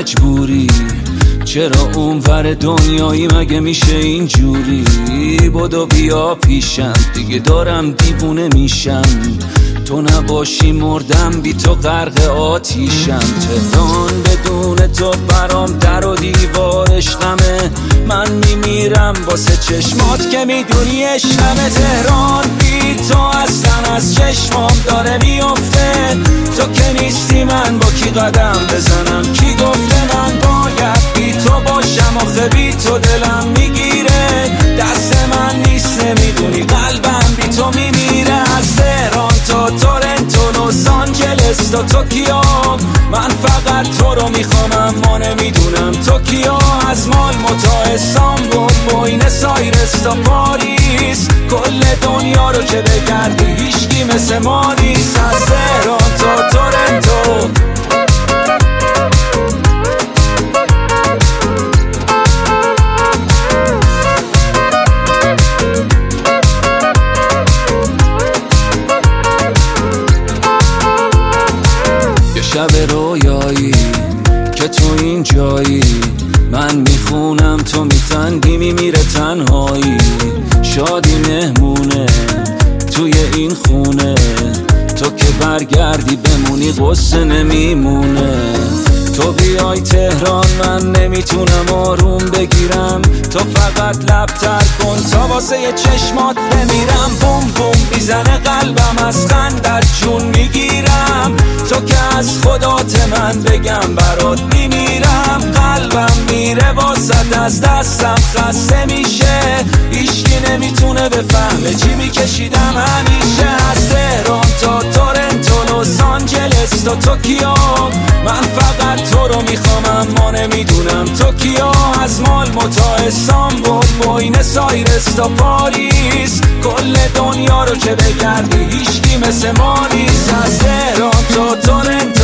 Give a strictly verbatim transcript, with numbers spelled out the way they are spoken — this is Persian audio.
مجبوری؟ چرا اونور دنیایی مگه میشه اینجوری؟ بدو بیا پیشم دیگه دارم دیوونه میشم، تو نباشی مردم بی تو غرق آتیشم. تهران بدون تو برام در و دیوار عشقمه، من میمیرم واسه چشمات که میدونی عشقمه. تهران بی تو اصلا از چشمام داره میفته، تو که نیستی من با کی قدم بزنم؟ کی گفته من باید بی تو باشم؟ آخه بی تو دلم میگیره، دست من نیست نمیدونی قلبم بی تو میمیره. از تهران تا تورنتو لس آنجلس تا توکیو، من فقط تو رو میخوام اما نمیدونم تو کیا. از مالمو تا استانبول، بوینس آیرس تا پاریس، کل دنیا رو که بگردی هیچکی مثل ما نیست. از تهران تا تورنتو شب رویایی که تو این جایی، من میخونم تو میخندی میمیره تنهایی. شادی مهمونه توی این خونه، تو که برگردی بمونی غصه نمیمونه. تو بیای تهران من نمیتونم آروم بگیرم، تو فقط لبتر کن تا واسه یه چشمات بمیرم. بوم بوم میزنه قلبم از خندت جون میگیرم، تو که از خدات من بگم برات میمیرم. قلبم میره واسط از دستم خسته میشه، هیچکی نمیتونه بفهمه چی میکشیدم همیشه. از تهران تا تورنتو لس آنجلس تا توکیو، من فقط تو رو میخوام اما نمیدونم تو کیا. از مالمو تا استانبول، بوینس آیرس تا پاریس، کل دنیا رو که بگردی هیچکی مثل ما نیست. از تهران تا تورنتو